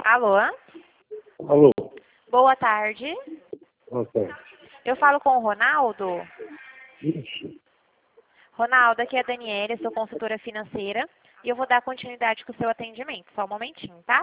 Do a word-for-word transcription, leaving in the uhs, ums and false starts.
Alô? Alô, Boa tarde. boa tarde. Eu falo com o Ronaldo. Isso. Ronaldo, aqui é a Daniela, sou consultora financeira e eu vou dar continuidade com o seu atendimento. Só um momentinho, tá?